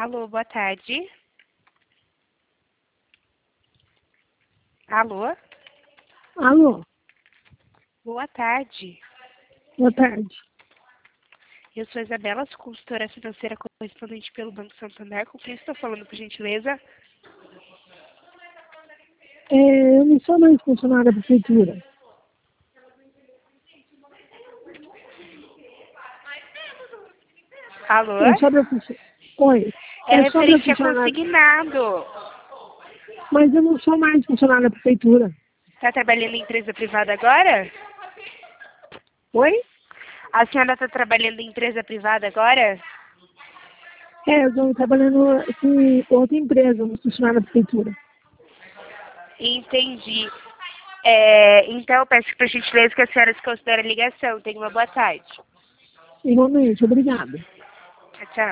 Alô, boa tarde. Alô? Alô, Boa tarde. boa tarde. Eu sou Isabela, sou consultora financeira correspondente pelo Banco Santander. Com quem estou falando, por gentileza? Eu não sou mais funcionária da prefeitura. Alô? É sobre a Oi, É é sobre a referente a funcionária. consignado. Mas eu não sou mais funcionária da prefeitura. Está trabalhando em empresa privada agora? Oi? A senhora está trabalhando em empresa privada agora? Eu estou trabalhando com outra empresa, não funcionária da prefeitura. Entendi. Então, eu peço por gentileza que a senhora se considere a ligação. Tenha uma boa tarde. Igualmente, obrigada. Tchau, tchau.